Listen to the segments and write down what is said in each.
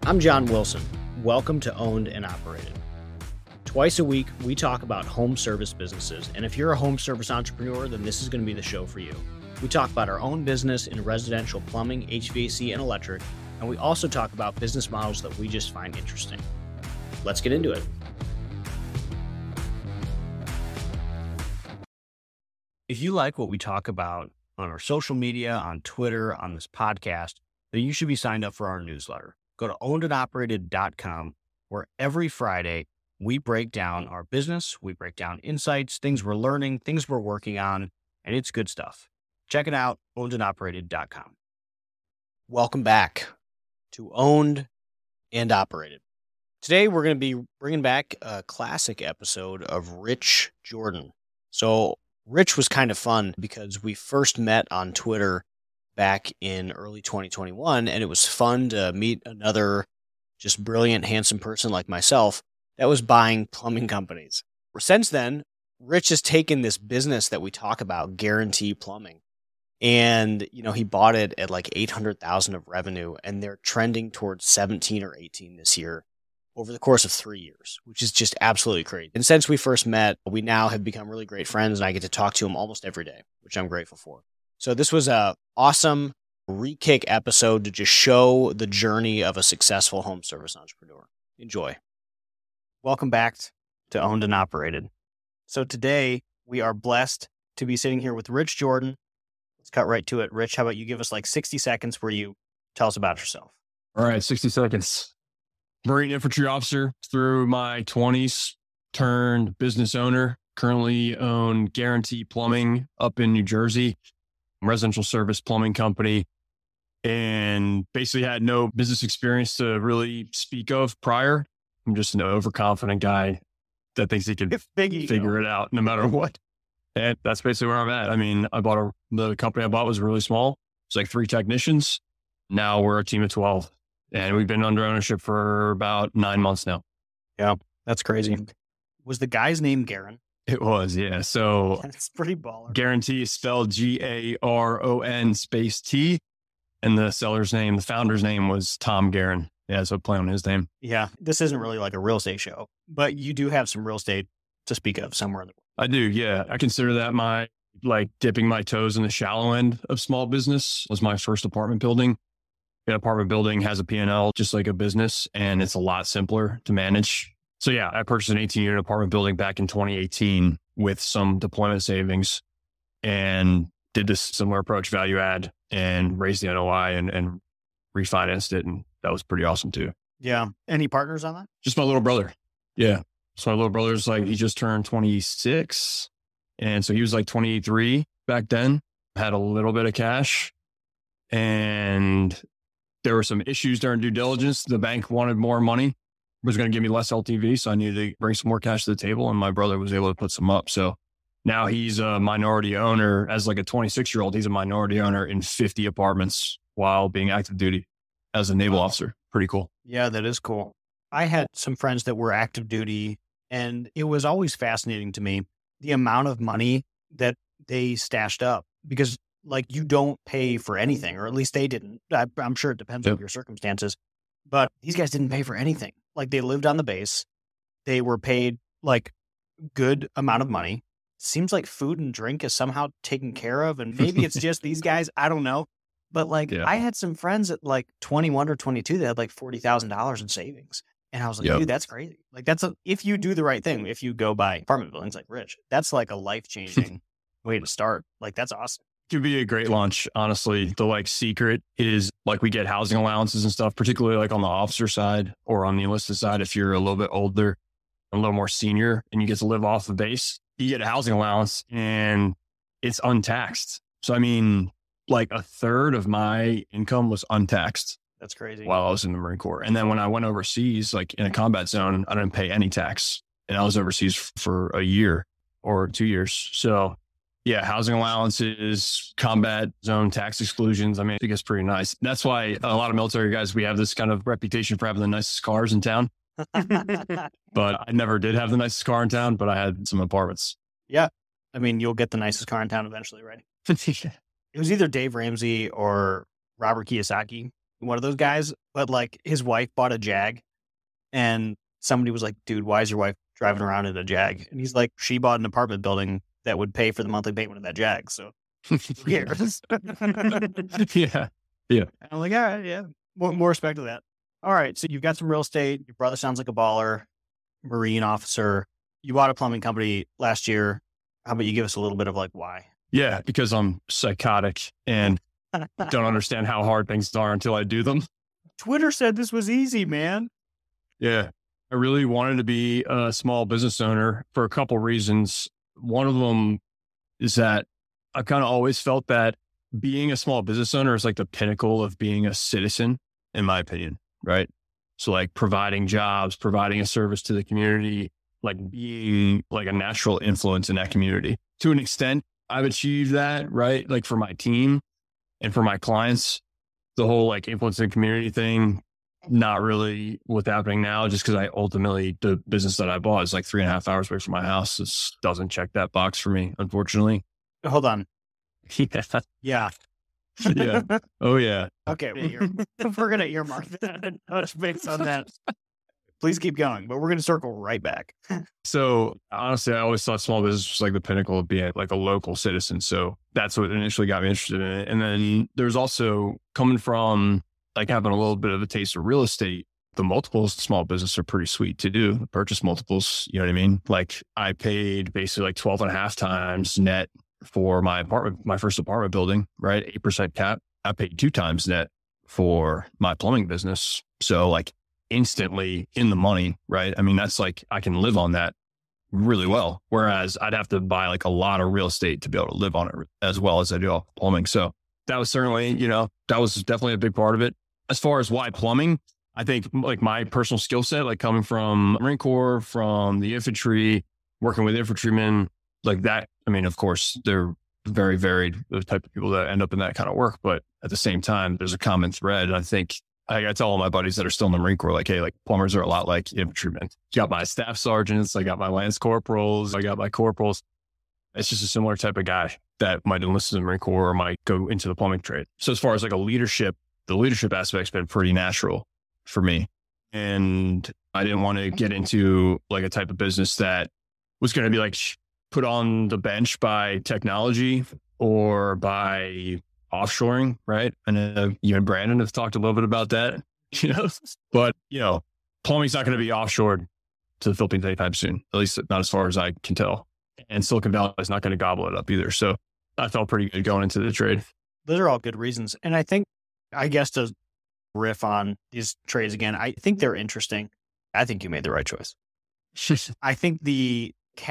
I'm John Wilson. Welcome to Owned and Operated. Twice a week, we talk about home service businesses, and if you're a home service entrepreneur, then this is going to be the show for you. We talk about our own business in residential plumbing, HVAC, and electric, and we also talk about business models that we just find interesting. Let's get into it. If you like what we talk about on our social media, on Twitter, on this podcast, then you should be signed up for our newsletter. Go to ownedandoperated.com, where every Friday we break down our business, we break down insights, things we're learning, things we're working on, and it's good stuff. Check it out, ownedandoperated.com. Welcome back to Owned and Operated. Today we're going to be bringing back a classic episode of Rich Jordan. So Rich was kind of fun because we first met on Twitter back in early 2021, and it was fun to meet another just brilliant, handsome person like myself that was buying plumbing companies. Since then, Rich has taken this business that we talk about, Guarantee Plumbing, and he bought it at like 800,000 of revenue, and they're trending towards 17 or 18 this year over the course of 3 years, which is just absolutely crazy. And since we first met, we now have become really great friends, and I get to talk to him almost every day, which I'm grateful for. So this was a awesome re-kick episode to just show the journey of a successful home service entrepreneur. Enjoy. Welcome back to Owned and Operated. So today we are blessed to be sitting here with Rich Jordan. Let's cut right to it. Rich, how about you give us like 60 seconds where you tell us about yourself? All right, 60 seconds. Marine infantry officer through my 20s, turned business owner, currently own Guarantee Plumbing up in New Jersey, residential service plumbing company, and basically had no business experience to really speak of prior. I'm just an overconfident guy that thinks he can figure it out no matter what. And that's basically where I'm at. I mean, the company I bought was really small. It's like 3 technicians. Now we're a team of 12. And we've been under ownership for about 9 months now. Yeah, that's crazy. Was the guy's name Garon? It was, yeah. So that's pretty baller. Guarantee is spelled Garon _T. And the seller's name, the founder's name was Tom Garon. Yeah, so play on his name. Yeah, this isn't really like a real estate show, but you do have some real estate to speak of somewhere in the world. I do, yeah. I consider that my, dipping my toes in the shallow end of small business. Was my first apartment building. An apartment building has a P&L just like a business, and it's a lot simpler to manage. So yeah, I purchased an 18-unit apartment building back in 2018 with some deployment savings and did this similar approach, value add, and raised the NOI and refinanced it. And that was pretty awesome too. Yeah. Any partners on that? Just my little brother. Yeah. So my little brother's he just turned 26. And so he was 23 back then, had a little bit of cash, and there were some issues during due diligence. The bank wanted more money, was going to give me less LTV. So I needed to bring some more cash to the table, and my brother was able to put some up. So now he's a minority owner. As a 26-year-old, he's a minority owner in 50 apartments while being active duty as a naval officer. Pretty cool. Yeah, that is cool. I had some friends that were active duty, and it was always fascinating to me, the amount of money that they stashed up, because you don't pay for anything, or at least they didn't. I'm sure it depends on your circumstances, but these guys didn't pay for anything. They lived on the base. They were paid good amount of money. Seems like food and drink is somehow taken care of. And maybe it's just these guys. I don't know. But I had some friends at 21 or 22 that had $40,000 in savings. And I was like, dude, that's crazy. If you do the right thing, if you go buy apartment buildings like Rich, that's a life-changing way to start. That's awesome. Could be a great launch. Honestly, the secret is we get housing allowances and stuff, particularly on the officer side or on the enlisted side. If you're a little bit older, a little more senior, and you get to live off the base, you get a housing allowance and it's untaxed. So, I mean, a third of my income was untaxed. That's crazy. While I was in the Marine Corps. And then when I went overseas, in a combat zone, I didn't pay any tax. And I was overseas for a year or 2 years. So yeah, housing allowances, combat zone tax exclusions. I mean, I think it's pretty nice. That's why a lot of military guys, we have this kind of reputation for having the nicest cars in town. But I never did have the nicest car in town, but I had some apartments. Yeah. I mean, you'll get the nicest car in town eventually, right? It was either Dave Ramsey or Robert Kiyosaki one of those guys, but like his wife bought a Jag and somebody was like, dude, why is your wife driving around in a Jag? And he's like, she bought an apartment building that would pay for the monthly payment of that Jag. So who cares? Yeah. Yeah. I'm like, all right, yeah, more respect to that. All right. So you've got some real estate. Your brother sounds like a baller, Marine officer. You bought a plumbing company last year. How about you give us a little bit of like why? Yeah. Because I'm psychotic and don't understand how hard things are until I do them. Twitter said this was easy, man. Yeah. I really wanted to be a small business owner for a couple reasons. One of them is that I kind of always felt that being a small business owner is like the pinnacle of being a citizen, in my opinion, right? So like providing jobs, providing a service to the community, like being like a natural influence in that community. To an extent, I've achieved that, right? Like for my team and for my clients, the whole like influencing community thing, not really what's happening now, just because the business that I bought is like 3.5 hours away from my house. This doesn't check that box for me, unfortunately. Hold on. Yeah. Yeah. Yeah. Oh, yeah. Okay. We're going to earmark that based on that. Please keep going, but we're going to circle right back. So honestly, I always thought small business was like the pinnacle of being like a local citizen. So that's what initially got me interested in it. And then there's also coming from like having a little bit of a taste of real estate. The multiples in small business are pretty sweet to do. The purchase multiples, you know what I mean? Like I paid basically like 12.5 times net for my first apartment building, right? 8% cap. I paid 2 times net for my plumbing business. So like instantly in the money, right? I mean, that's like, I can live on that really well. Whereas I'd have to buy like a lot of real estate to be able to live on it as well as I do plumbing. So that was certainly, that was definitely a big part of it. As far as why plumbing, I think like my personal skill set, like coming from Marine Corps, from the infantry, working with infantrymen like that. I mean, of course, they're very varied, the type of people that end up in that kind of work. But at the same time, there's a common thread. And I think I tell all my buddies that are still in the Marine Corps, like, hey, like plumbers are a lot like infantrymen. I got my staff sergeants, I got my lance corporals, I got my corporals. It's just a similar type of guy that might enlist in the Marine Corps or might go into the plumbing trade. So as far as like the leadership aspect's been pretty natural for me. And I didn't want to get into like a type of business that was going to be like put on the bench by technology or by offshoring, right? And you and Brandon have talked a little bit about that, but plumbing's not going to be offshored to the Philippines anytime soon, at least not as far as I can tell. And Silicon Valley is not going to gobble it up either. So I felt pretty good going into the trade. Those are all good reasons. And I guess to riff on these trades again, I think they're interesting. I think you made the right choice. I think the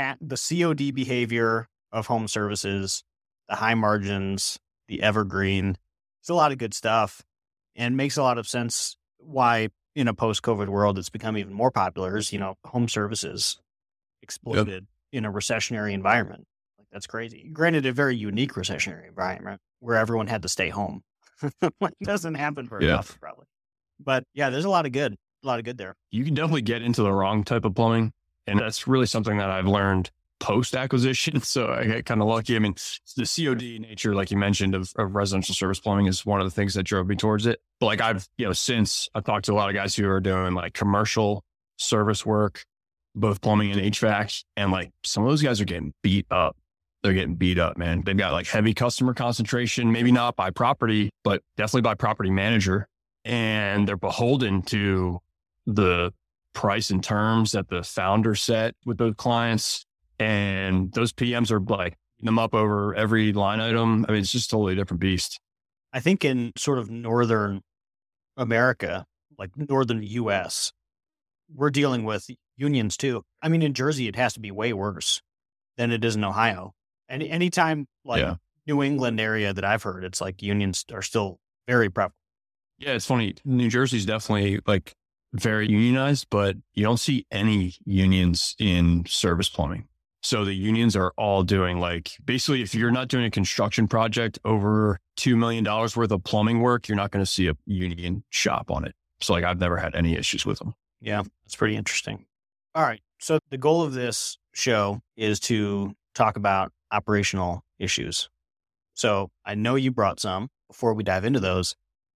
COD behavior of home services, the high margins, the evergreen, it's a lot of good stuff and makes a lot of sense why in a post-COVID world it's become even more popular is, home services exploded in a recessionary environment. Like that's crazy. Granted, a very unique recessionary environment where everyone had to stay home. It doesn't happen very often, probably. But yeah, there's a lot of good there. You can definitely get into the wrong type of plumbing. And that's really something that I've learned post-acquisition. So I get kind of lucky. I mean, the COD nature, like you mentioned, of residential service plumbing is one of the things that drove me towards it. But like since I've talked to a lot of guys who are doing like commercial service work, both plumbing and HVAC, and like some of those guys are getting beat up. They're getting beat up, man. They've got like heavy customer concentration, maybe not by property, but definitely by property manager. And they're beholden to the price and terms that the founder set with those clients. And those PMs are like them up over every line item. I mean, it's just a totally different beast. I think in sort of Northern America, like Northern US, we're dealing with unions too. I mean, in Jersey, it has to be way worse than it is in Ohio. And anytime New England area that I've heard, it's like unions are still very prevalent. Yeah, it's funny. New Jersey's definitely like very unionized, but you don't see any unions in service plumbing. So the unions are all doing like, basically, if you're not doing a construction project over $2 million worth of plumbing work, you're not going to see a union shop on it. So like, I've never had any issues with them. Yeah, that's pretty interesting. All right. So the goal of this show is to talk about operational issues. So I know you brought some. Before we dive into those,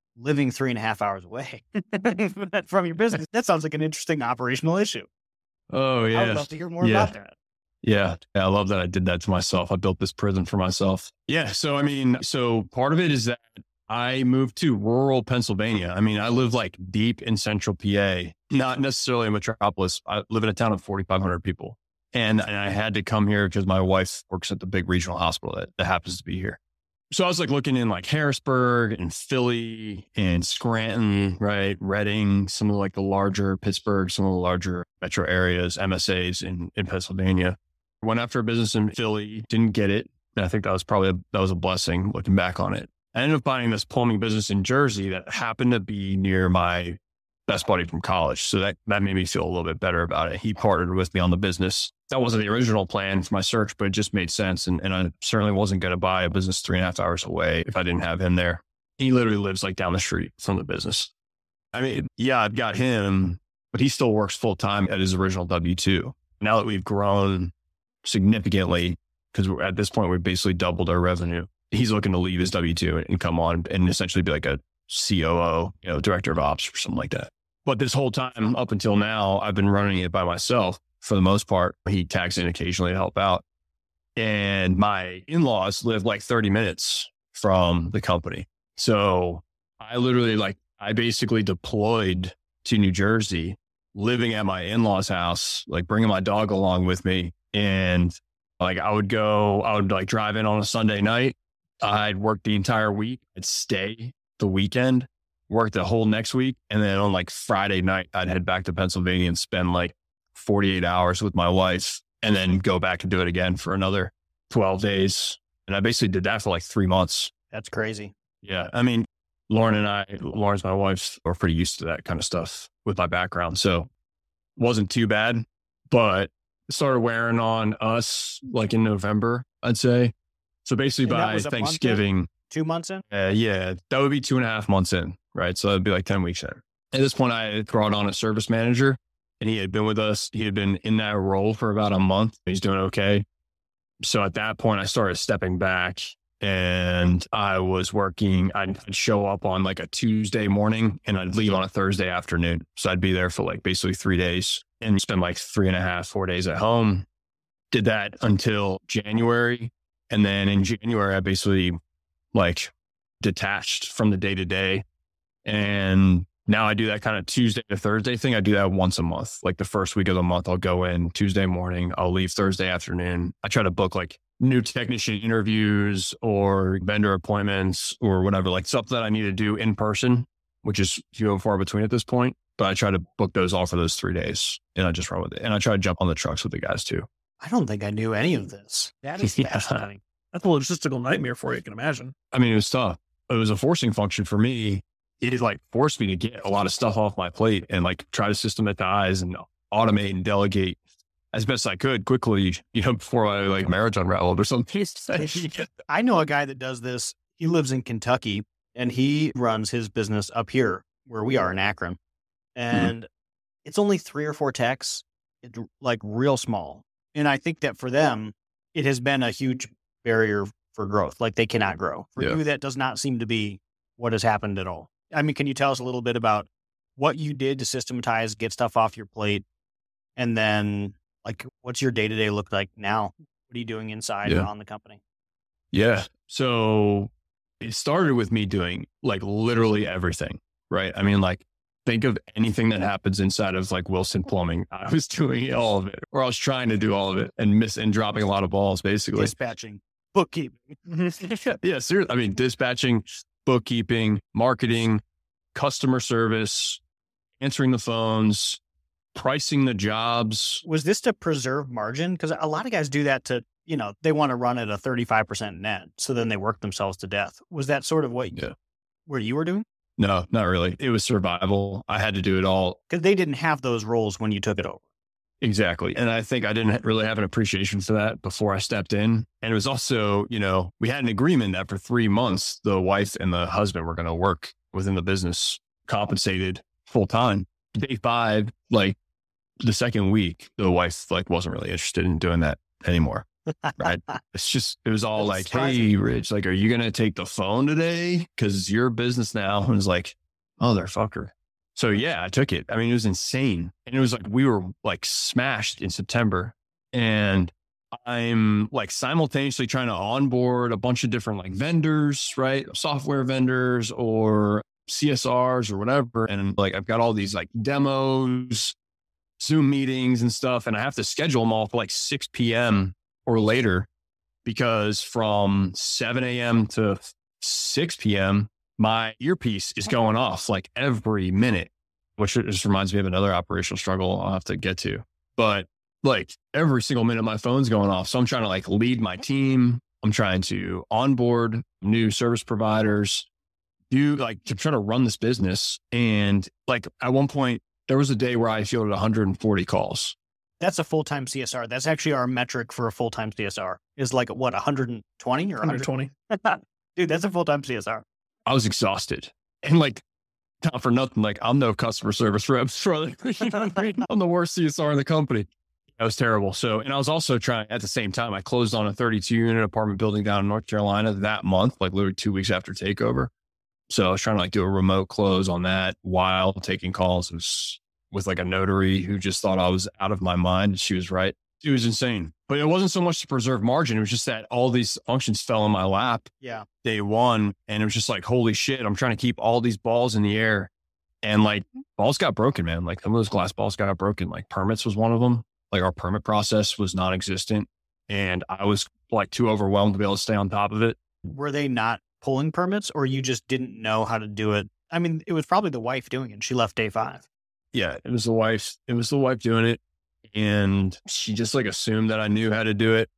living 3.5 hours away from your business. That sounds like an interesting operational issue. Oh, yeah. I would love to hear more about that. Yeah. I love that I did that to myself. I built this prison for myself. Yeah. So part of it is that I moved to rural Pennsylvania. I mean, I live like deep in central PA, not necessarily a metropolis. I live in a town of 4,500 people. And I had to come here because my wife works at the big regional hospital that happens to be here. So I was like looking in like Harrisburg and Philly and Scranton, right? Reading, some of like the larger Pittsburgh, some of the larger metro areas, MSAs in Pennsylvania. Went after a business in Philly, didn't get it. And I think that was a blessing looking back on it. I ended up finding this plumbing business in Jersey that happened to be near my best buddy from college. So that made me feel a little bit better about it. He partnered with me on the business. That wasn't the original plan for my search, but it just made sense. And I certainly wasn't going to buy a business 3.5 hours away if I didn't have him there. He literally lives like down the street from the business. I mean, yeah, I've got him, but he still works full time at his original W-2. Now that we've grown significantly, because at this point, we've basically doubled our revenue. He's looking to leave his W-2 and come on and essentially be like a COO, director of ops or something like that. But this whole time up until now, I've been running it by myself for the most part. He tags in occasionally to help out. And my in-laws live like 30 minutes from the company. So I basically deployed to New Jersey, living at my in-laws' house, like bringing my dog along with me. And like I would drive in on a Sunday night. I'd work the entire week. I'd stay the weekend, work the whole next week. And then on like Friday night, I'd head back to Pennsylvania and spend like 48 hours with my wife and then go back and do it again for another 12 days. And I basically did that for like 3 months. That's crazy. Yeah. I mean, Lauren's my wife, are pretty used to that kind of stuff with my background. So it wasn't too bad, but it started wearing on us like in November, I'd say. So basically by Thanksgiving, 2 months in? Yeah, that would be 2.5 months in, right? So that'd be like 10 weeks in. At this point, I had brought on a service manager and he had been with us. He had been in that role for about a month. He's doing okay. So at that point, I started stepping back and I was working. I'd show up on like a Tuesday morning and I'd leave on a Thursday afternoon. So I'd be there for like basically 3 days and spend like 3.5, 4 days at home. Did that until January. And then in January, I basically like detached from the day to day. And now I do that kind of Tuesday to Thursday thing. I do that once a month. Like the first week of the month, I'll go in Tuesday morning. I'll leave Thursday afternoon. I try to book like new technician interviews or vendor appointments or whatever, like stuff that I need to do in person, which is few and far between at this point. But I try to book those all for those 3 days and I just run with it. And I try to jump on the trucks with the guys too. I don't think I knew any of this. That is fascinating. That's a logistical nightmare for you, I can imagine. I mean, it was tough. It was a forcing function for me. It like forced me to get a lot of stuff off my plate and like try to systematize and automate and delegate as best I could quickly, before I like marriage unraveled or something. I know a guy that does this. He lives in Kentucky and he runs his business up here where we are in Akron. And it's only 3 or 4 techs. It's like real small. And I think that for them, it has been a huge barrier for growth. Like they cannot grow. For you, that does not seem to be what has happened at all. I mean, can you tell us a little bit about what you did to systematize, get stuff off your plate? And then like, what's your day-to-day look like now? What are you doing inside and on the company? Yeah. So it started with me doing like literally everything, right? I mean, like think of anything that happens inside of like Wilson Plumbing. I was doing all of it, or I was trying to do all of it and dropping a lot of balls, basically. Dispatching, bookkeeping. Yeah, seriously. I mean, dispatching, bookkeeping, marketing, customer service, answering the phones, pricing the jobs. Was this to preserve margin? Because a lot of guys do that to, they want to run at a 35% net. So then they work themselves to death. Was that sort of what you were doing? No, not really. It was survival. I had to do it all. Because they didn't have those roles when you took it over. Exactly. And I think I didn't really have an appreciation for that before I stepped in. And it was also, we had an agreement that for 3 months, the wife and the husband were going to work within the business, compensated full time. Day 5, like the second week, the wife like wasn't really interested in doing that anymore. right? It was all That's like, hey, Rich, like, are you going to take the phone today? Cause you're a business now. And it's like, motherfucker. So yeah, I took it. I mean, it was insane. And it was like, we were like smashed in September, and I'm like simultaneously trying to onboard a bunch of different like vendors, right? Software vendors or CSRs or whatever. And like, I've got all these like demos, Zoom meetings and stuff. And I have to schedule them all for like 6 p.m. or later, because from 7 a.m. to 6 p.m., my earpiece is going off like every minute, which just reminds me of another operational struggle I'll have to get to. But like every single minute my phone's going off. So I'm trying to like lead my team. I'm trying to onboard new service providers, to try to run this business. And like at one point, there was a day where I fielded 140 calls. That's a full-time CSR. That's actually our metric for a full-time CSR is like what, 120 or 120. Dude, that's a full-time CSR. I was exhausted, and like, not for nothing, like I'm no customer service rep. I'm the worst CSR in the company. That was terrible. So, and I was also trying at the same time, I closed on a 32 unit apartment building down in North Carolina that month, like literally 2 weeks after takeover. So I was trying to like do a remote close on that while taking calls. It was with like a notary who just thought I was out of my mind. She was right. It was insane, but it wasn't so much to preserve margin. It was just that all these functions fell in my lap day one. And it was just like, holy shit, I'm trying to keep all these balls in the air. And like balls got broken, man. Like some of those glass balls got broken. Like permits was one of them. Like our permit process was non-existent, and I was like too overwhelmed to be able to stay on top of it. Were they not pulling permits, or you just didn't know how to do it? I mean, it was probably the wife doing it. She left day 5. Yeah, it was the wife. It was the wife doing it. And she just like assumed that I knew how to do it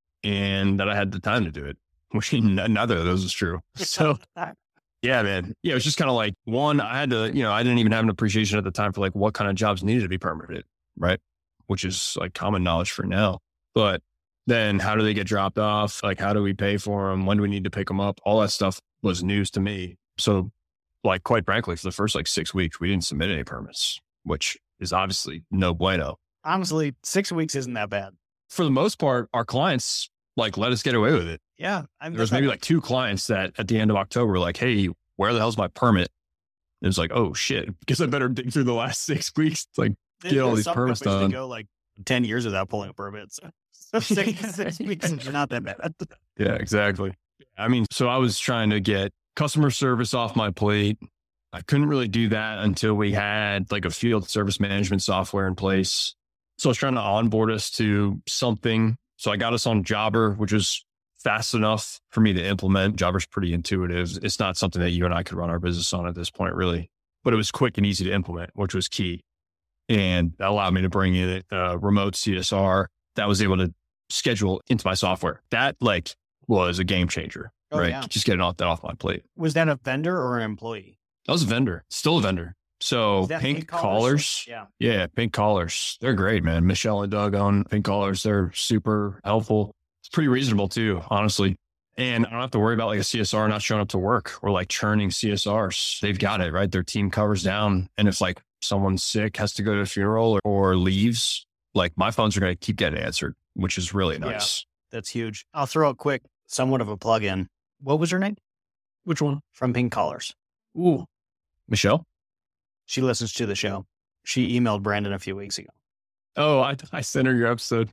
and that I had the time to do it, which neither of those is true. So yeah, man. Yeah, it was just kind of like one, I had to, I didn't even have an appreciation at the time for like what kind of jobs needed to be permitted, right? Which is like common knowledge for now. But then how do they get dropped off? Like, how do we pay for them? When do we need to pick them up? All that stuff was news to me. So like, quite frankly, for the first like 6 weeks, we didn't submit any permits, which is obviously no bueno. Honestly, 6 weeks isn't that bad. For the most part, our clients like let us get away with it. Yeah. There was maybe like 2 clients that at the end of October were like, hey, where the hell's my permit? It was like, oh shit, because I better dig through the last 6 weeks to like get all these permits done. Go like 10 years without pulling a permit. So 6 weeks is not that bad. Yeah, exactly. I mean, so I was trying to get customer service off my plate. I couldn't really do that until we had like a field service management software in place. So I was trying to onboard us to something. So I got us on Jobber, which was fast enough for me to implement. Jobber's pretty intuitive. It's not something that you and I could run our business on at this point, really, but it was quick and easy to implement, which was key. And that allowed me to bring in a remote CSR that was able to schedule into my software. That like was a game changer, right? Yeah. Just getting that off my plate. Was that a vendor or an employee? That was a vendor, still a vendor. So Pink Collars. Yeah. Pink Collars. They're great, man. Michelle and Doug own Pink Collars. They're super helpful. It's pretty reasonable too, honestly. And I don't have to worry about like a CSR not showing up to work or like churning CSRs. They've got it, right? Their team covers down. And if like someone's sick, has to go to a funeral or leaves, like my phones are going to keep getting answered, which is really nice. Yeah, that's huge. I'll throw a quick, somewhat of a plug in. What was her name? Which one? From Pink Collars. Ooh. Michelle? She listens to the show. She emailed Brandon a few weeks ago. Oh, I sent her your episode.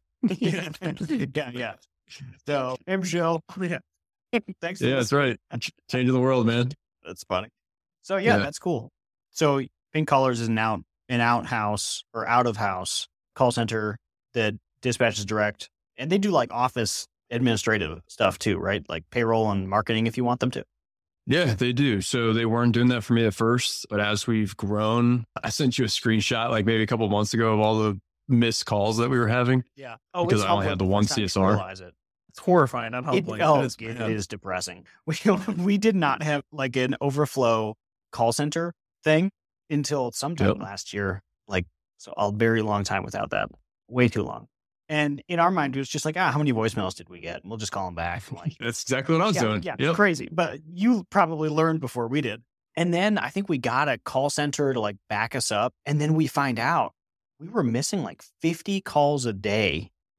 yeah. So, hey, Michelle. Yeah. Thanks. Yeah, that's right. Changing the world, man. That's funny. So yeah, that's cool. So Pink Collars is an out-house or out-of-house call center that dispatches direct. And they do like office administrative stuff too, right? Like payroll and marketing if you want them to. Yeah, they do. So they weren't doing that for me at first, but as we've grown, I sent you a screenshot like maybe a couple of months ago of all the missed calls that we were having. Yeah. Oh, because I only had the one CSR. It's horrifying. It is depressing. We did not have like an overflow call center thing until sometime last year. Like, so a very long time without that. Way too long. And in our mind, it was just like, how many voicemails did we get? And we'll just call them back. Like, that's exactly what I was doing. Yeah, it's crazy. But you probably learned before we did. And then I think we got a call center to like back us up. And then we find out we were missing like 50 calls a day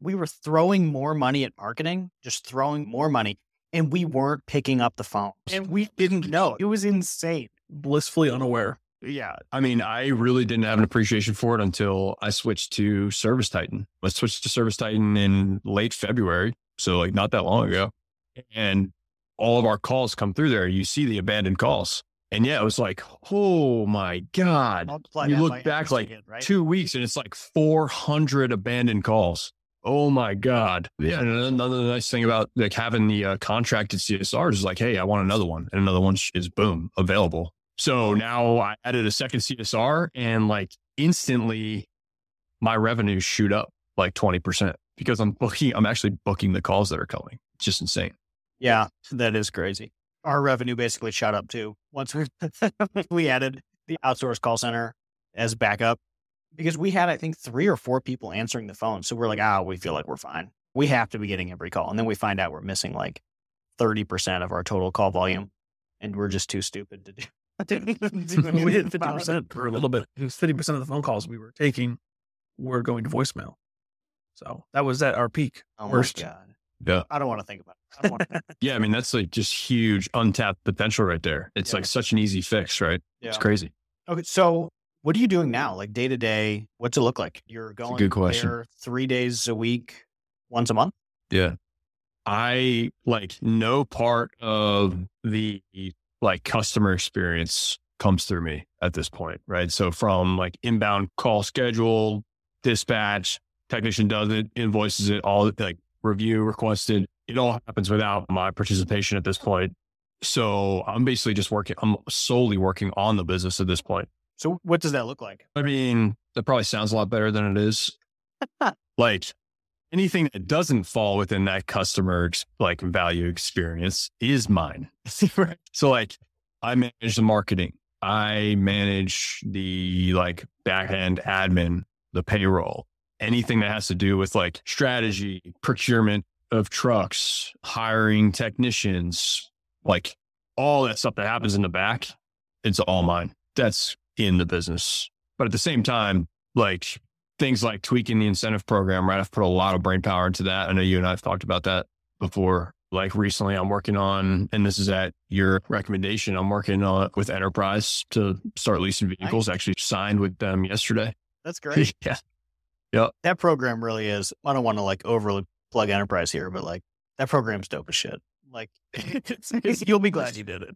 We were throwing more money at marketing, just throwing more money, and we weren't picking up the phone. And we didn't know. It was insane. Blissfully unaware. Yeah. I mean, I really didn't have an appreciation for it until I switched to Service Titan. I switched to Service Titan in late February. So like not that long ago. And all of our calls come through there. You see the abandoned calls. And yeah, it was like, oh my God. You look back like 2 weeks and it's like 400 abandoned calls. Oh my God. Yeah. And another nice thing about like having the contracted CSRs is like, hey, I want another one. And another one is boom, available. So now I added a second CSR and like instantly my revenues shoot up like 20% because I'm actually booking the calls that are coming. It's just insane. Yeah, that is crazy. Our revenue basically shot up too. Once we added the outsourced call center as backup because we had, I think, 3 or 4 people answering the phone. So we're like, we feel like we're fine. We have to be getting every call. And then we find out we're missing like 30% of our total call volume. And we're just too stupid to do. We did 50% for a little bit. It was 50% of the phone calls we were taking were going to voicemail. So that was at our peak. Oh worst. my God. Yeah. I don't want to think about it. I don't want to. Yeah. I mean, that's like just huge untapped potential right there. It's like such an easy fix, right? Yeah. It's crazy. Okay. So what are you doing now? Like day to day, what's it look like? You're going good question. there 3 days a week, once a month? Yeah. I like no part of the like customer experience comes through me at this point, right? So from like inbound call schedule, dispatch, technician does it, invoices it, all like review requested. It all happens without my participation at this point. So I'm basically just I'm solely working on the business at this point. So what does that look like? I mean, that probably sounds a lot better than it is. Like anything that doesn't fall within that customer like value experience is mine. So like I manage the marketing. I manage the like back end admin, the payroll, anything that has to do with like strategy, procurement of trucks, hiring technicians, like all that stuff that happens in the back. It's all mine. That's in the business. But at the same time, like things like tweaking the incentive program, right? I've put a lot of brain power into that. I know you and I have talked about that before. Like recently I'm working on, and this is at your recommendation, I'm working on with Enterprise to start leasing vehicles. Nice. Actually signed with them yesterday. That's great. Yeah. Yeah. That program really is, I don't want to like overly plug Enterprise here, but like that program's dope as shit. Like you'll be glad you did it.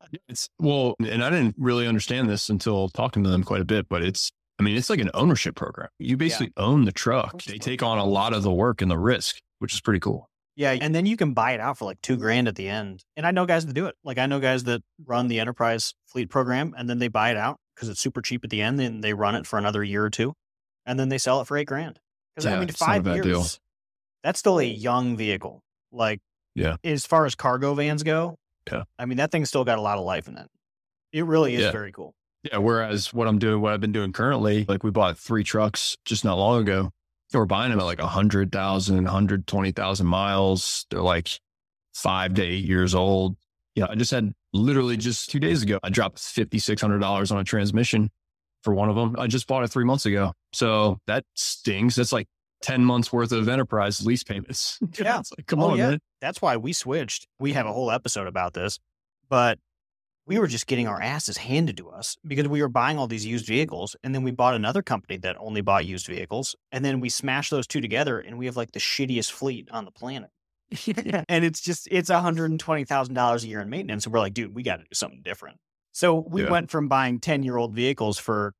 Well, and I didn't really understand this until talking to them quite a bit, but it's like an ownership program. You basically own the truck. They take on a lot of the work and the risk, which is pretty cool. Yeah. And then you can buy it out for like $2,000 at the end. And I know guys that do it. Like I know guys that run the Enterprise fleet program and then they buy it out because it's super cheap at the end and they run it for another year or two and then they sell it for $8,000. Because I mean, it's not a 5 bad years, deal. That's still a young vehicle. Like as far as cargo vans go, I mean, that thing's still got a lot of life in it. It really is very cool. Yeah. Whereas what I've been doing currently, like we bought 3 trucks just not long ago. We're buying them at like 100,000, 120,000 miles. They're like 5 to 8 years old. Yeah. I just had literally just 2 days ago, I dropped $5,600 on a transmission for one of them. I just bought it 3 months ago. So that stings. That's like 10 months worth of Enterprise lease payments. Yeah. It's like, come on, man. That's why we switched. We have a whole episode about this, but we were just getting our asses handed to us because we were buying all these used vehicles. And then we bought another company that only bought used vehicles. And then we smashed those two together and we have like the shittiest fleet on the planet. And it's $120,000 a year in maintenance. And we're like, dude, we got to do something different. So we went from buying 10-year-old vehicles for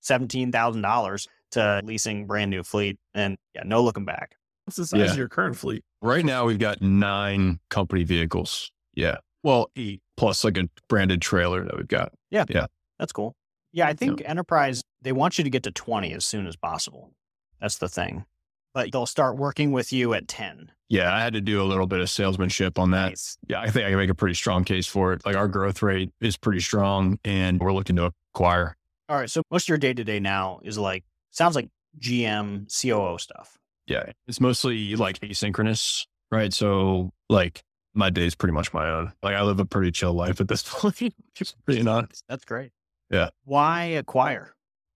$17,000 to leasing brand new fleet. And no looking back. What's the size of your current fleet? Right now we've got 9 company vehicles. Yeah. Well, 8 plus like a branded trailer that we've got. Yeah. That's cool. Yeah. I think Enterprise, they want you to get to 20 as soon as possible. That's the thing. But they'll start working with you at 10. Yeah. I had to do a little bit of salesmanship on that. Nice. Yeah. I think I can make a pretty strong case for it. Like our growth rate is pretty strong and we're looking to acquire. All right. So most of your day to day now is like, sounds like GM, COO stuff. Yeah. It's mostly like asynchronous, right? So like my day is pretty much my own. Like I live a pretty chill life at this point. It's pretty nuts. That's great. Yeah. Why acquire?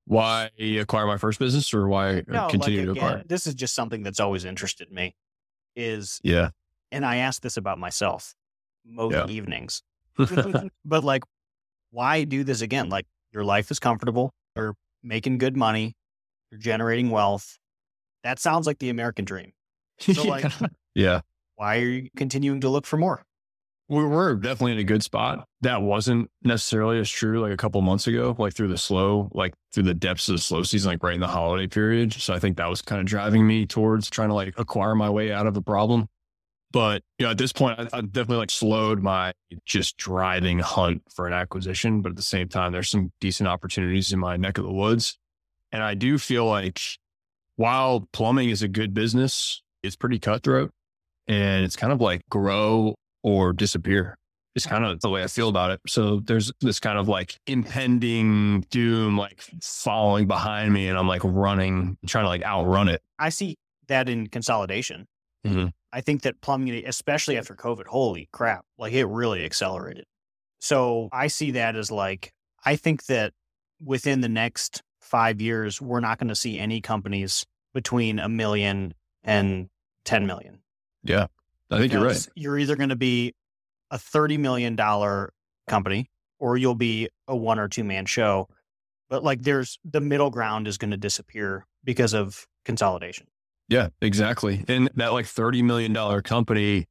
Why acquire my first business, or why No, continue to again, acquire? this is just something that's always interested me is, Yeah. and I ask this about myself most Yeah. evenings, but like, why do this again? Like, your life is comfortable, you're making good money, you're generating wealth. That sounds like the American dream. So like, Yeah. why are you continuing to look for more? We're definitely in a good spot. That wasn't necessarily as true like a couple months ago, like through the depths of the slow season, like right in the holiday period. So I think that was kind of driving me towards trying to like acquire my way out of the problem. But at this point, I definitely like slowed my just driving hunt for an acquisition. But at the same time, there's some decent opportunities in my neck of the woods. And I do feel like while plumbing is a good business, it's pretty cutthroat, and it's kind of like grow or disappear. It's kind of the way I feel about it. So there's this kind of like impending doom, like following behind me, and I'm like running, trying to like outrun it. I see that in consolidation. Mhm. I think that plumbing, especially after COVID, holy crap, like it really accelerated. So I see that as like, I think that within the next 5 years, we're not going to see any companies between $1 million and 10 million. Yeah, I think you're right. You're either going to be a $30 million company, or you'll be a 1 or 2 man show. But like the middle ground is going to disappear because of consolidation. Yeah, exactly. And that like $30 million company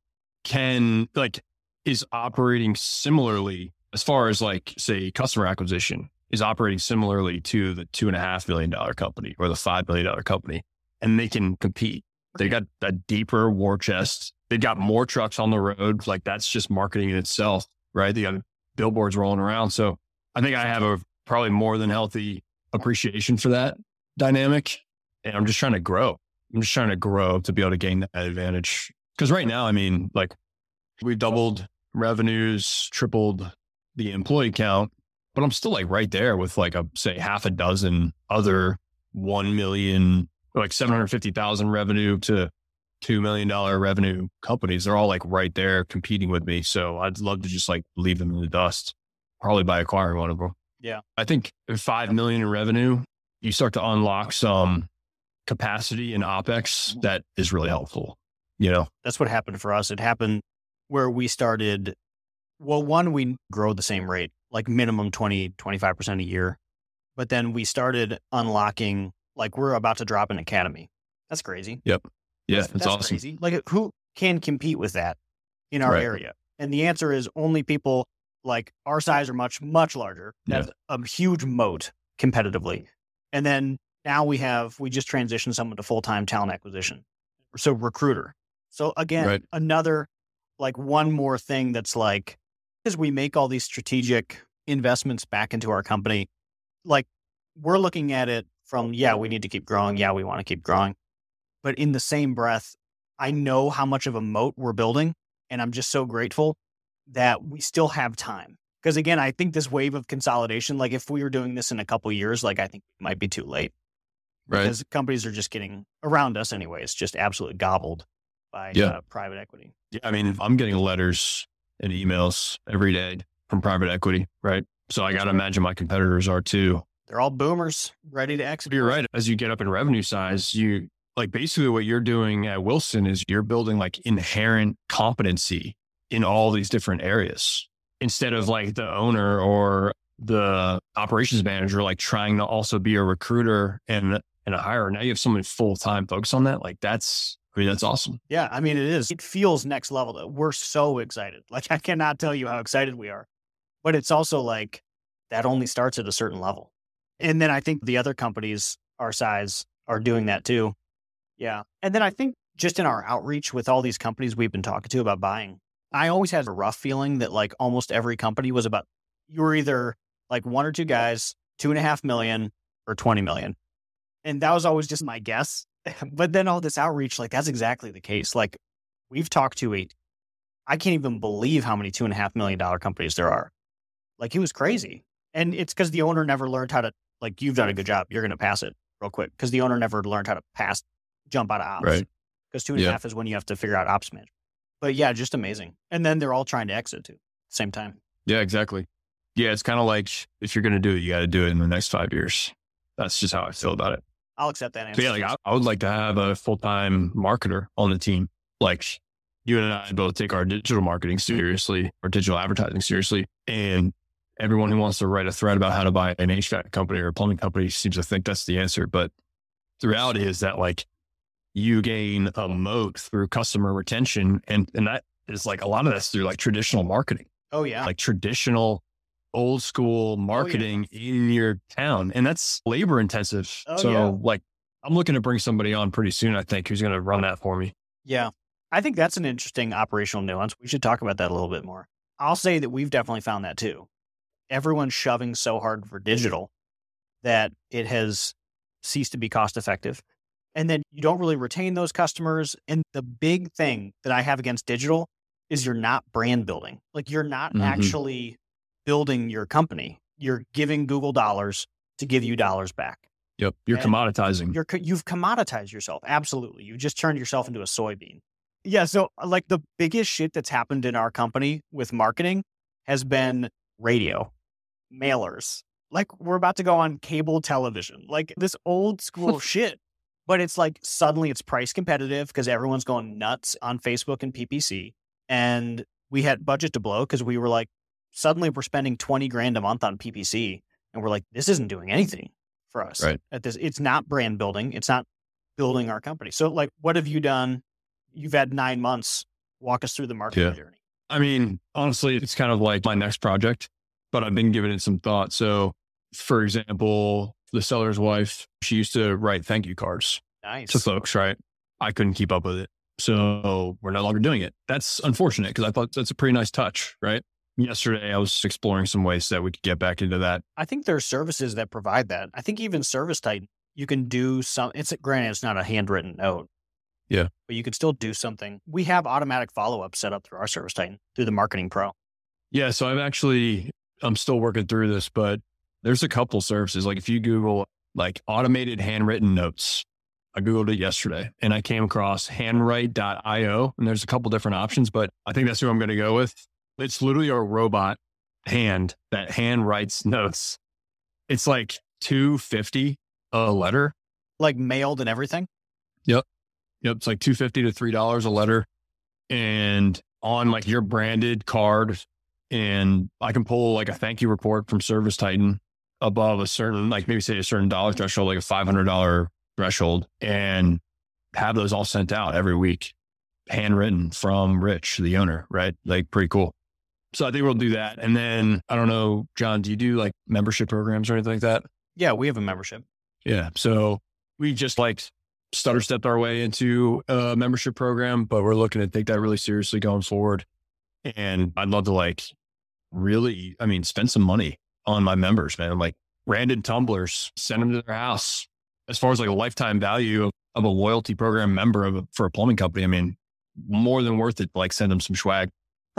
is operating similarly as far as like, say, customer acquisition is operating similarly to the $2.5 million company or the $5 million company. And they can compete. They got a deeper war chest. They've got more trucks on the road. Like that's just marketing in itself, right? They got billboards rolling around. So I think I have a probably more than healthy appreciation for that dynamic. And I'm just trying to grow. I'm just trying to grow to be able to gain that advantage. Because right now, I mean, like we've doubled revenues, tripled the employee count, but I'm still like right there with like say half a dozen other 1 million, like 750,000 revenue to $2 million revenue companies. They're all like right there competing with me. So I'd love to just like leave them in the dust, probably by acquiring one of them. Yeah. I think at 5 million in revenue, you start to unlock some capacity in OpEx that is really helpful. That's what happened for us. It happened where we started. Well, one, we grow the same rate, like minimum 20, 25% a year. But then we started unlocking, like we're about to drop an academy. That's crazy. Yep. Yeah. That's awesome. Crazy. Like who can compete with that in our area? And the answer is only people like our size or much, much larger. That's a huge moat competitively. And then now we just transitioned someone to full-time talent acquisition. So recruiter. So again, another, like one more thing that's like, as we make all these strategic investments back into our company, like we're looking at it from, we need to keep growing. Yeah, we want to keep growing. But in the same breath, I know how much of a moat we're building. And I'm just so grateful that we still have time. Because again, I think this wave of consolidation, like if we were doing this in a couple of years, like I think it might be too late. Right. Because companies are just getting around us anyway. It's just absolutely gobbled by private equity. Yeah. I mean, I'm getting letters and emails every day from private equity, right? So I got to imagine my competitors are too. They're all boomers ready to exit. You're right. As you get up in revenue size, you like basically what you're doing at Wilson is you're building like inherent competency in all these different areas instead of like the owner or the operations manager, like trying to also be a recruiter and a hirer. Now you have someone full-time focused on that. Like that's awesome. Yeah. I mean, it is. It feels next level though. We're so excited. Like I cannot tell you how excited we are, but it's also like that only starts at a certain level. And then I think the other companies our size are doing that too. Yeah. And then I think just in our outreach with all these companies we've been talking to about buying, I always had a rough feeling that like almost every company was about, you were either like 1 or 2 guys, 2.5 million or 20 million. And that was always just my guess. But then all this outreach, like that's exactly the case. Like we've talked to I can't even believe how many $2.5 million companies there are. Like it was crazy. And it's because the owner never learned how to, like, you've done a good job. You're going to pass it real quick. Because the owner never learned how to jump out of ops. Right. Because 2.5 is when you have to figure out ops management. But yeah, just amazing. And then they're all trying to exit too, same time. Yeah, exactly. Yeah, it's kind of like if you're going to do it, you got to do it in the next 5 years. That's just how I feel about it. I'll accept that So answer. yeah, like I would like to have a full-time marketer on the team. Like you and I both take our digital marketing seriously, or digital advertising seriously. And everyone who wants to write a thread about how to buy an HVAC company or a plumbing company seems to think that's the answer. But the reality is that like you gain a moat through customer retention. And that is like a lot of that's through like traditional marketing, Oh yeah. like traditional old school marketing in your town. And that's labor intensive. Oh, So yeah. like I'm looking to bring somebody on pretty soon, I think, who's going to run that for me. Yeah. I think that's an interesting operational nuance. We should talk about that a little bit more. I'll say that we've definitely found that too. Everyone's shoving so hard for digital that it has ceased to be cost effective. And then you don't really retain those customers. And the big thing that I have against digital is you're not brand building. Like you're not Mhm. actually building your company. You're giving Google dollars to give you dollars back. Yep. You're And commoditizing. You've commoditized yourself. Absolutely. You just turned yourself into a soybean. Yeah. So like the biggest shit that's happened in our company with marketing has been radio, mailers. Like we're about to go on cable television, like this old school shit. But it's like suddenly it's price competitive because everyone's going nuts on Facebook and PPC. And we had budget to blow because we were like, suddenly we're spending 20 grand a month on PPC. And we're like, this isn't doing anything for us. Right. At this, it's not brand building. It's not building our company. So like, what have you done? You've had 9 months. Walk us through the marketing journey. I mean, honestly, it's kind of like my next project, but I've been giving it some thought. So for example, the seller's wife, she used to write thank you cards Nice. to folks, right? I couldn't keep up with it. So we're no longer doing it. That's unfortunate because I thought that's a pretty nice touch, right? Yesterday, I was exploring some ways that we could get back into that. I think there are services that provide that. I think even Service Titan, you can do some, granted, it's not a handwritten note. Yeah. But you could still do something. We have automatic follow-up set up through our Service Titan, through the Marketing Pro. Yeah. So I'm still working through this, but there's a couple services. Like if you Google like automated handwritten notes, I Googled it yesterday and I came across handwrite.io, and there's a couple different options, but I think that's who I'm going to go with. It's literally a robot hand that hand writes notes. It's like $2.50 a letter. Like mailed and everything? Yep. It's like $2.50 to $3 a letter. And on like your branded card, and I can pull like a thank you report from Service Titan above a certain, like maybe say a certain dollar threshold, like a $500 threshold, and have those all sent out every week, handwritten from Rich, the owner, right? Like pretty cool. So I think we'll do that. And then I don't know, John, do you do like membership programs or anything like that? Yeah, we have a membership. Yeah. So we just like stutter stepped our way into a membership program, but we're looking to take that really seriously going forward. And I'd love to like really, spend some money on my members, man. Like branded tumblers, send them to their house. As far as like a lifetime value of a loyalty program member for a plumbing company, more than worth it. Like send them some swag.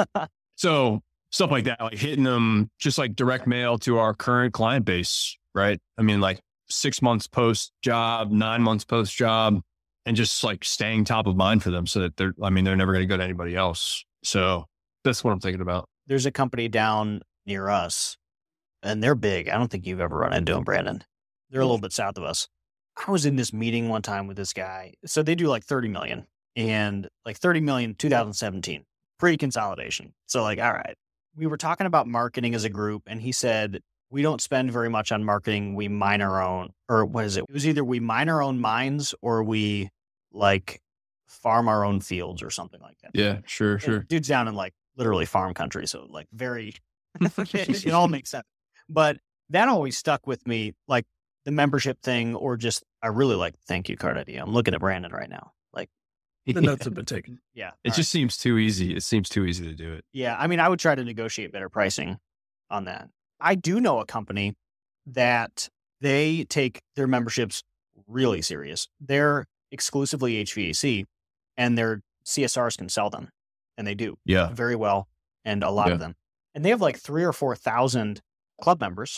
So stuff like that, like hitting them just like direct mail to our current client base, right? Like 6 months post job, 9 months post job, and just like staying top of mind for them so that they're never going to go to anybody else. So that's what I'm thinking about. There's a company down near us and they're big. I don't think you've ever run into them, Brandon. They're a little bit south of us. I was in this meeting one time with this guy. So they do like 30 million and like 30 million 2017 pre-consolidation. So like, all right, we were talking about marketing as a group and he said, we don't spend very much on marketing. We mine our own, or what is it? It was either we mine our own mines or we like farm our own fields or something like that. Yeah, sure. And dude's down in like literally farm country. So like very, it all makes sense. But that always stuck with me, like the membership thing, or just, I really like the thank you card idea. I'm looking at Brandon right now. Like The notes have been taken. Yeah. It just seems too easy. It seems too easy to do it. Yeah. I would try to negotiate better pricing on that. I do know a company that they take their memberships really serious. They're exclusively HVAC and their CSRs can sell them. And they do Yeah. very well. And a lot of them. And they have like 3,000 or 4,000 club members.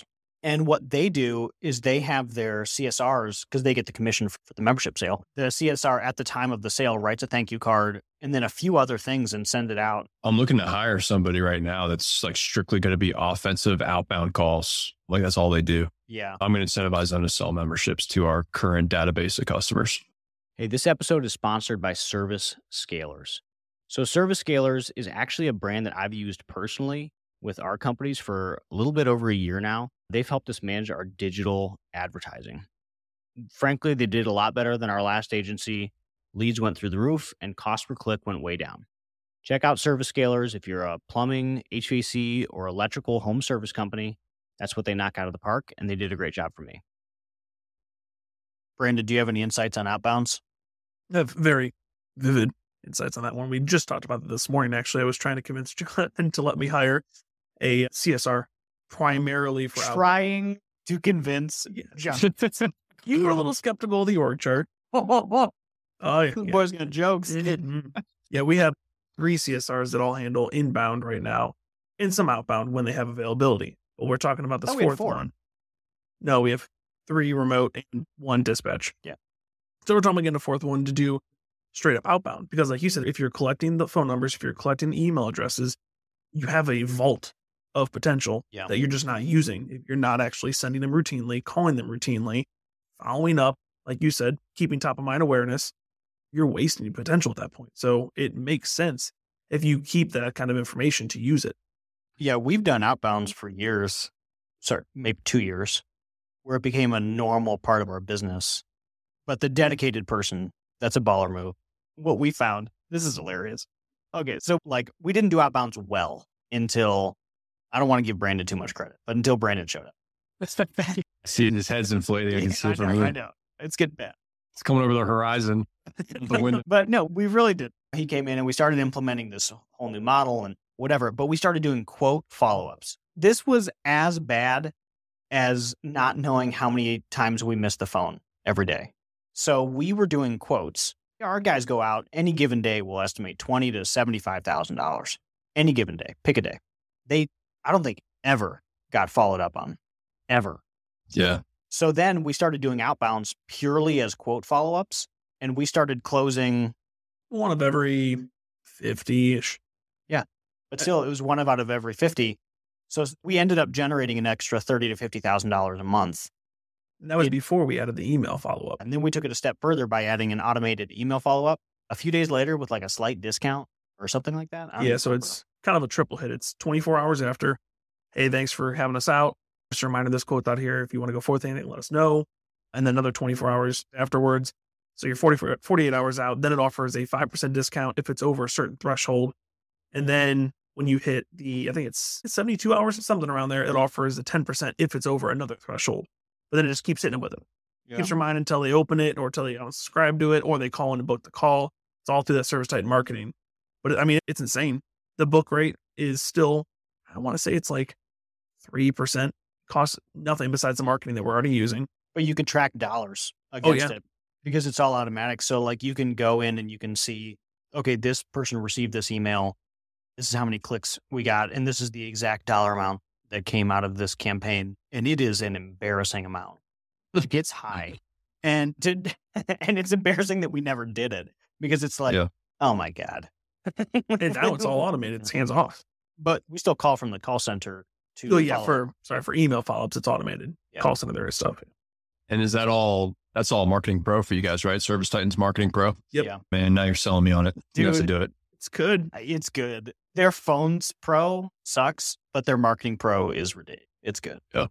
And what they do is they have their CSRs, because they get the commission for the membership sale. The CSR at the time of the sale writes a thank you card and then a few other things and send it out. I'm looking to hire somebody right now that's like strictly going to be offensive outbound calls. Like that's all they do. Yeah. I'm going to incentivize them to sell memberships to our current database of customers. Hey, this episode is sponsored by Service Scalers. So Service Scalers is actually a brand that I've used personally with our companies for a little bit over a year now. They've helped us manage our digital advertising. Frankly, they did a lot better than our last agency. Leads went through the roof and cost per click went way down. Check out Service Scalers if you're a plumbing, HVAC, or electrical home service company. That's what they knock out of the park, and they did a great job for me. Brandon, do you have any insights on outbounds? I have very vivid insights on that one. We just talked about it this morning. Actually, I was trying to convince Jonathan to let me hire a CSR primarily for trying to convince Jonathan. You were a little skeptical of the org chart. Oh, yeah. The boy's got jokes. Yeah, we have 3 CSRs that all handle inbound right now and some outbound when they have availability. But we're talking about this fourth one. No, we have 3 remote and 1 dispatch. Yeah. So we're talking about getting a 4th one to do straight up outbound. Because like you said, if you're collecting the phone numbers, if you're collecting the email addresses, you have a vault of potential that you're just not using. If you're not actually sending them routinely, calling them routinely, following up, like you said, keeping top of mind awareness, you're wasting your potential at that point. So it makes sense if you keep that kind of information to use it. Yeah, we've done outbounds for years. Sorry, maybe 2 years, where it became a normal part of our business. But the dedicated person, that's a baller move. What we found, this is hilarious. Okay, so like we didn't do outbounds well until, I don't want to give Brandon too much credit, but until Brandon showed up. See, his head's inflating. I can see it from here. I know. It's getting bad. It's coming over the horizon. The window. But no, we really did. He came in and we started implementing this whole new model and whatever, but we started doing quote follow-ups. This was as bad as not knowing how many times we missed the phone every day. So we were doing quotes. Our guys go out any given day. We'll estimate $20,000 to $75,000 any given day. Pick a day. I don't think ever got followed up on, ever. Yeah. So then we started doing outbounds purely as quote follow-ups, and we started closing 1 of every 50-ish. Yeah, but still, it was 1 out of every 50. So we ended up generating an extra $30,000 to $50,000 a month. And that was before we added the email follow-up. And then we took it a step further by adding an automated email follow-up a few days later with like a slight discount or something like that. Yeah, so it's kind of a triple hit. It's 24 hours after. Hey, thanks for having us out. Just a reminder, this quote out here. If you want to go forth anything, let us know. And then another 24 hours afterwards. So you're 48 hours out. Then it offers a 5% discount if it's over a certain threshold. And then when you hit I think it's 72 hours or something around there, it offers a 10% if it's over another threshold. But then it just keeps hitting it with them. Yeah. Keeps reminding until they open it or until they unsubscribe to it or they call in and book the call. It's all through that ServiceTitan marketing. But I mean, it's insane. The book rate is still, I want to say it's like 3%. Costs nothing besides the marketing that we're already using. But you can track dollars against it because it's all automatic. So like you can go in and you can see, okay, this person received this email. This is how many clicks we got. And this is the exact dollar amount that came out of this campaign. And it is an embarrassing amount. It gets high. And it's embarrassing that we never did it because it's like, oh my God. And now it's all automated. It's hands off. But we still call from the call center to for email follow-ups, it's automated. Yeah. Call center, there is stuff. And is that all? That's all Marketing Pro for you guys, right? ServiceTitan's Marketing Pro. Yep. Yeah. Man, now you're selling me on it. You guys to do it. It's good. It's good. Their Phones Pro sucks, but their Marketing Pro is ridiculous. It's good. Yeah.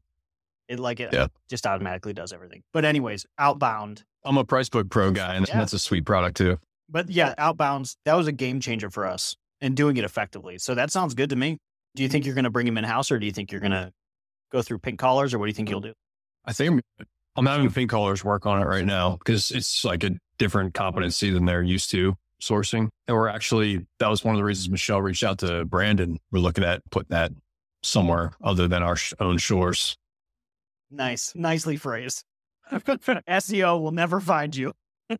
It just automatically does everything. But anyways, outbound. I'm a Pricebook Pro guy, and that's a sweet product too. But yeah, outbounds, that was a game changer for us and doing it effectively. So that sounds good to me. Do you think you're going to bring him in-house or do you think you're going to go through Pink Collars or what do you think you'll do? I think I'm having Pink Collars work on it right now because it's like a different competency than they're used to sourcing. And that was one of the reasons Michelle reached out to Brandon. We're looking at putting that somewhere other than our own shores. Nice. Nicely phrased. SEO will never find you.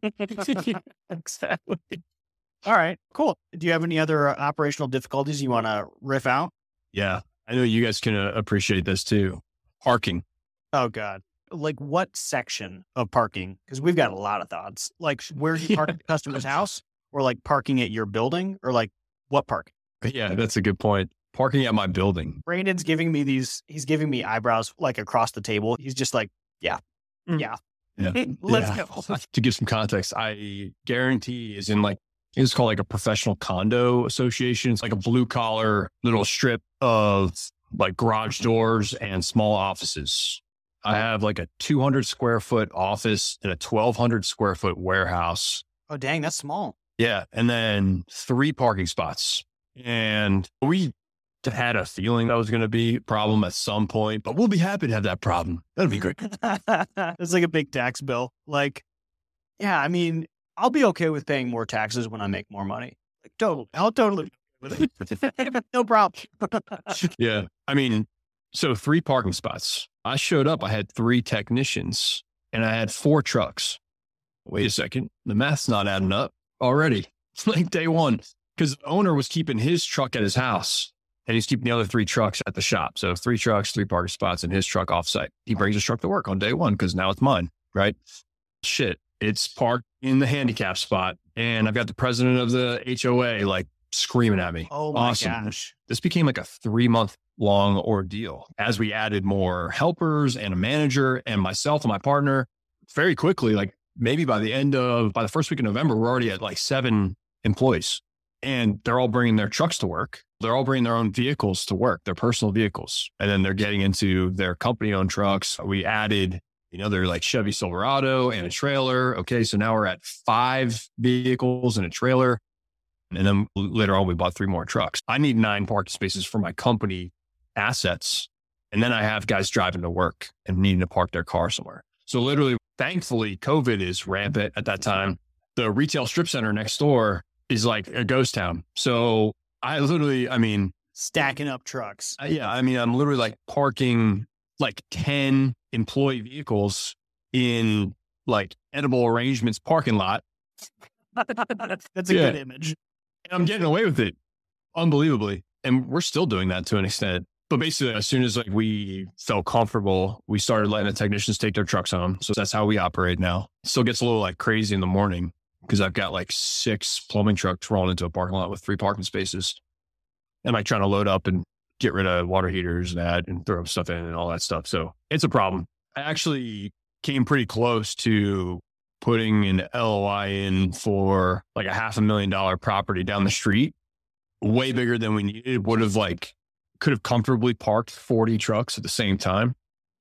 Exactly. All right, cool. Do you have any other operational difficulties you want to riff out? Yeah, I know you guys can appreciate this too. Parking. Oh, God. Like what section of parking? Because we've got a lot of thoughts. Like where you park at the customer's house, or like parking at your building, or like what park? Yeah, that's a good point. Parking at my building. Brandon's giving me he's giving me eyebrows like across the table. He's just like, yeah. Yeah. Let's Yeah. go. To give some context, I guarantee is in like, it's called like a professional condo association. It's like a blue collar little strip of like garage doors and small offices. I have like a 200 square foot office and a 1,200 square foot warehouse. Oh, dang, that's small. Yeah. And then 3 parking spots. And we had a feeling that was going to be a problem at some point, but we'll be happy to have that problem. That'll be great. It's like a big tax bill. Like, yeah, I mean, I'll be okay with paying more taxes when I make more money. Like, totally. I'll totally be okay with it. No problem. Yeah. I mean, so 3 parking spots. I showed up, I had 3 technicians and I had 4 trucks. Wait a second. The math's not adding up already. Like day one, because the owner was keeping his truck at his house and he's keeping the other 3 trucks at the shop. So 3 trucks, 3 parking spots and his truck offsite. He brings his truck to work on day one because now it's mine, right? Shit. It's parked in the handicap spot. And I've got the president of the HOA like screaming at me. Oh my Awesome. gosh. This became like a 3-month long ordeal as we added more helpers and a manager and myself and my partner. Very quickly, like maybe by the first week of November, we're already at like 7 employees and they're all bringing their trucks to work. They're all bringing their own vehicles to work, their personal vehicles. And then they're getting into their company owned trucks. We added, they're like Chevy Silverado and a trailer. Okay. So now we're at 5 vehicles and a trailer. And then later on, we bought 3 more trucks. I need 9 parking spaces for my company assets. And then I have guys driving to work and needing to park their car somewhere. So literally, thankfully, COVID is rampant at that time. The retail strip center next door is like a ghost town. So Stacking up trucks. I'm literally like parking like 10 employee vehicles in like Edible Arrangements parking lot. That's a good image. And I'm getting away with it unbelievably. And we're still doing that to an extent. But basically, as soon as like we felt comfortable, we started letting the technicians take their trucks home. So that's how we operate now. It still gets a little like crazy in the morning because I've got like 6 plumbing trucks rolling into a parking lot with 3 parking spaces. And like trying to load up and get rid of water heaters and add and throw stuff in and all that stuff. So it's a problem. I actually came pretty close to putting an LOI in for like a $500,000 property down the street, way bigger than we needed. Could have comfortably parked 40 trucks at the same time.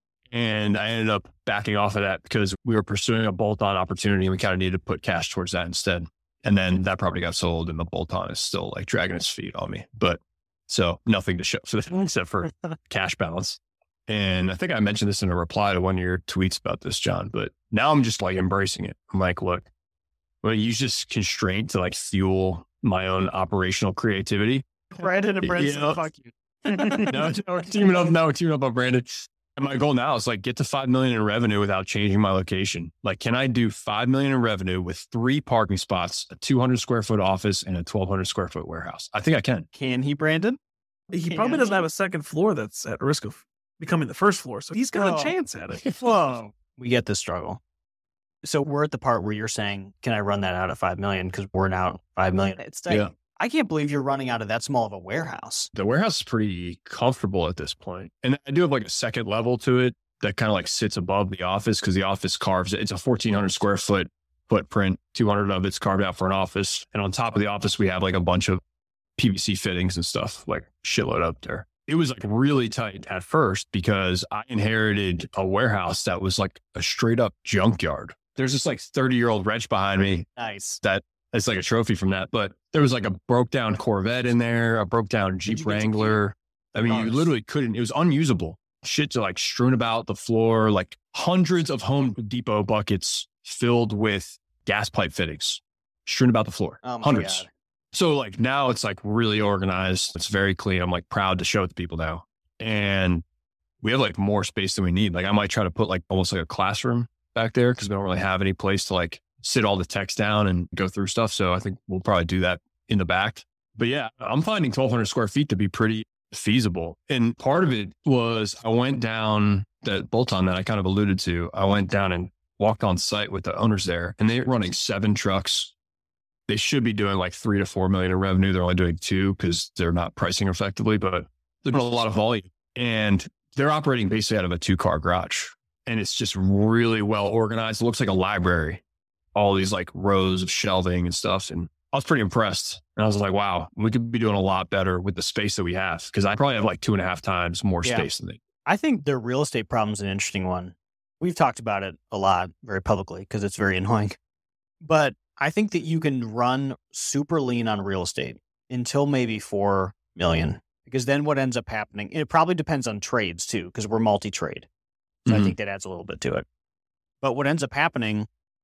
And I ended up backing off of that because we were pursuing a bolt-on opportunity and we kind of needed to put cash towards that instead. And then that property got sold and the bolt-on is still like dragging its feet on me. But so nothing to show for that except for cash balance. And I think I mentioned this in a reply to one of your tweets about this, John, but now I'm just like embracing it. I'm like, look, I'm going to use this constraint to like fuel my own operational creativity. Brandon and Brandon, fuck you. No, we're teaming up on Brandon. And my goal now is like get to 5 million in revenue without changing my location. Like, can I do 5 million in revenue with 3 parking spots, a 200 square foot office and a 1,200 square foot warehouse? I think I can. Can he, Brandon? He probably doesn't have a second floor that's at risk of becoming the first floor. So he's got a chance at it. Whoa. We get the struggle. So we're at the part where you're saying, can I run that out at 5 million? Because we're now 5 million. It's like, I can't believe you're running out of that small of a warehouse. The warehouse is pretty comfortable at this point. And I do have like a second level to it that kind of like sits above the office because the office carves it. It's a 1,400 square foot footprint. 200 of it's carved out for an office. And on top of the office, we have like a bunch of PVC fittings and stuff, like shitload up there. It was like really tight at first because I inherited a warehouse that was like a straight up junkyard. There's this like 30-year-old wrench behind me. Nice. That it's like a trophy from that. But there was like a broke down Corvette in there, a broke down Jeep Wrangler. I mean, you literally couldn't, it was unusable. Shit to like strewn about the floor, like hundreds of Home Depot buckets filled with gas pipe fittings strewn about the floor. Oh my hundreds. God. So like now it's like really organized. It's very clean. I'm like proud to show it to people now. And we have like more space than we need. Like I might try to put like almost like a classroom back there because we don't really have any place to like sit all the techs down and go through stuff. So I think we'll probably do that in the back. But yeah, I'm finding 1,200 square feet to be pretty feasible. And part of it was I went down that bolt-on that I kind of alluded to, I went down and walked on site with the owners there, and they're running 7 trucks. They should be doing like 3 to 4 million in revenue. They're only doing 2 because they're not pricing effectively, but they're doing a lot of volume. And they're operating basically out of a 2-car garage. And it's just really well organized. It looks like a library, all these like rows of shelving and stuff. And I was pretty impressed. And I was like, wow, we could be doing a lot better with the space that we have. Because I probably have like 2.5 times more space than they. I think their real estate problem is an interesting one. We've talked about it a lot very publicly because it's very annoying. But I think that you can run super lean on real estate until maybe 4 million. Because then what ends up happening, it probably depends on trades too, because we're multi-trade. So I think that adds a little bit to it. But what ends up happening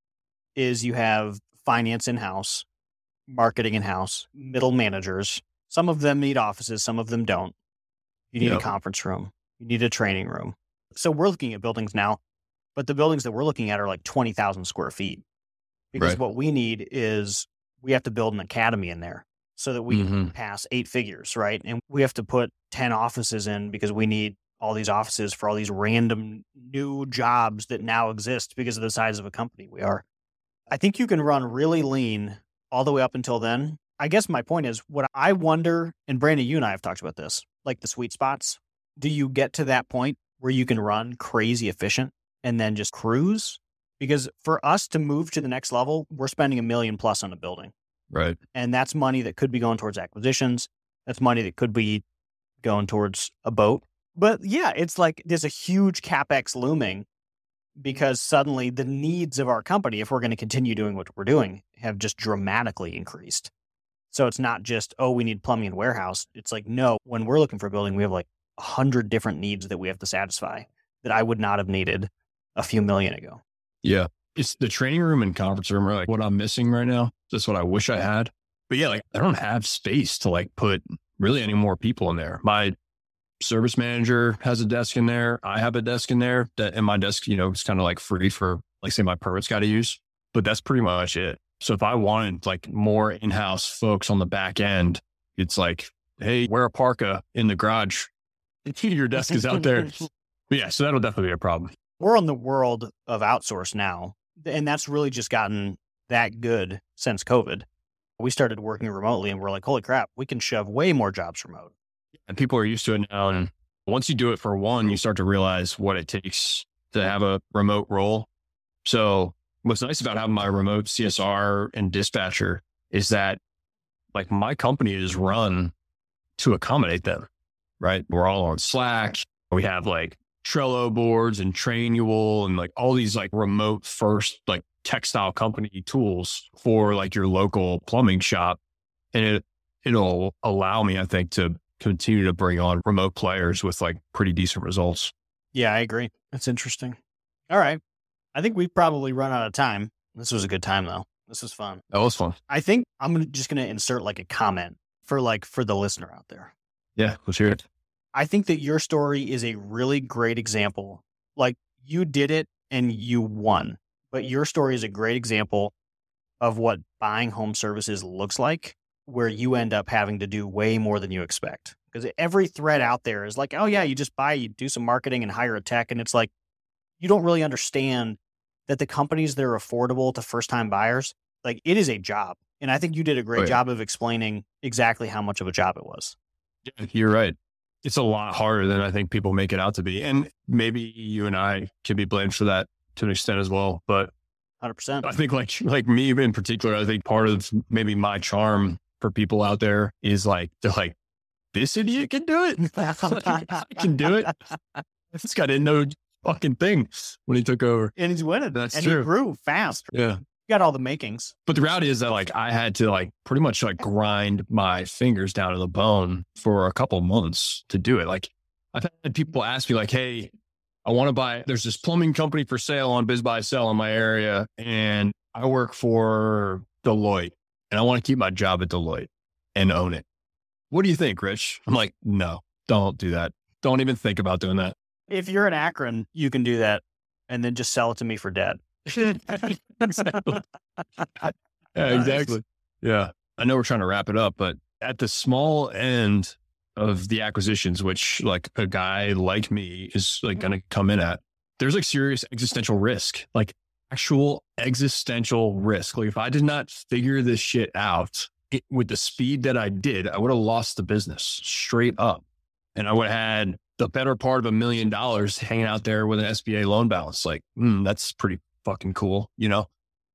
is you have finance in-house, marketing in-house, middle managers. Some of them need offices, some of them don't. You need a conference room. You need a training room. So we're looking at buildings now, but the buildings that we're looking at are like 20,000 square feet. Because what we need is we have to build an academy in there so that we can pass 8 figures, right? And we have to put 10 offices in because we need all these offices for all these random new jobs that now exist because of the size of a company we are. I think you can run really lean all the way up until then. I guess my point is what I wonder, and Brandon, you and I have talked about this, like the sweet spots. Do you get to that point where you can run crazy efficient and then just cruise? Because for us to move to the next level, we're spending $1 million plus on a building. Right. And that's money that could be going towards acquisitions. That's money that could be going towards a boat. But yeah, it's like there's a huge CapEx looming because suddenly the needs of our company, if we're going to continue doing what we're doing, have just dramatically increased. So it's not just, oh, we need plumbing and warehouse. It's like, no, when we're looking for a building, we have like 100 different needs that we have to satisfy that I would not have needed a few million ago. Yeah. It's the training room and conference room are like what I'm missing right now. That's what I wish I had. But yeah, like I don't have space to like put really any more people in there. My service manager has a desk in there. I have a desk in there and my desk, it's kind of like free for like say my permits got to use, but that's pretty much it. So if I wanted like more in-house folks on the back end, it's like, hey, wear a parka in the garage. Your desk is out there. But yeah, so that'll definitely be a problem. We're in the world of outsource now, and that's really just gotten that good since COVID. We started working remotely and we're like, holy crap, we can shove way more jobs remote. And people are used to it now. And once you do it for one, you start to realize what it takes to have a remote role. So what's nice about having my remote CSR and dispatcher is that like my company is run to accommodate them, right? We're all on Slack. We have like Trello boards and Trainual and like all these like remote first like textile company tools for like your local plumbing shop. And it'll allow me, I think, to continue to bring on remote players with like pretty decent results. Yeah, I agree. That's interesting. All right. I think we've probably run out of time. This was a good time though. This was fun. That was fun. I think I'm just going to insert like a comment for the listener out there. Yeah, let's hear it. I think that your story is a really great example. Like you did it and you won, but your story is a great example of what buying home services looks like, where you end up having to do way more than you expect. Because every thread out there is like, oh yeah, you just you do some marketing and hire a tech. And it's like, you don't really understand that the companies that are affordable to first-time buyers, like it is a job. And I think you did a great job of explaining exactly how much of a job it was. Yeah, you're right. It's a lot harder than I think people make it out to be. And maybe you and I can be blamed for that to an extent as well. But 100%. I think like me in particular, I think part of maybe my charm for people out there is like, they're like, this idiot can do it. I can do it. This guy didn't know fucking thing when he took over. And he's winning. That's true. He grew fast. Yeah. You got all the makings. But the reality is that like I had to like pretty much like grind my fingers down to the bone for a couple months to do it. Like I've had people ask me like, hey, I want to buy, there's this plumbing company for sale on BizBuySell in my area. And I work for Deloitte and I want to keep my job at Deloitte and own it. What do you think, Rich? I'm like, no, don't do that. Don't even think about doing that. If you're in Akron, you can do that and then just sell it to me for debt. Exactly. Yeah, exactly. Yeah. I know we're trying to wrap it up, but at the small end of the acquisitions, which like a guy like me is like going to come in at, there's like serious existential risk, like actual existential risk. Like if I did not figure this shit out with the speed that I did, I would have lost the business straight up. And I would have had the better part of $1 million hanging out there with an SBA loan balance. Like, that's pretty fucking cool, you know?